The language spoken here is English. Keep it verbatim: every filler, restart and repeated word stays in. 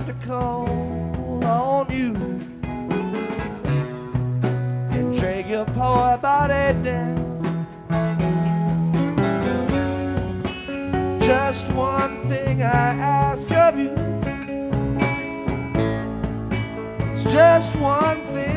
time to call on you and drag your poor body down. Just one thing I ask of you, it's just one thing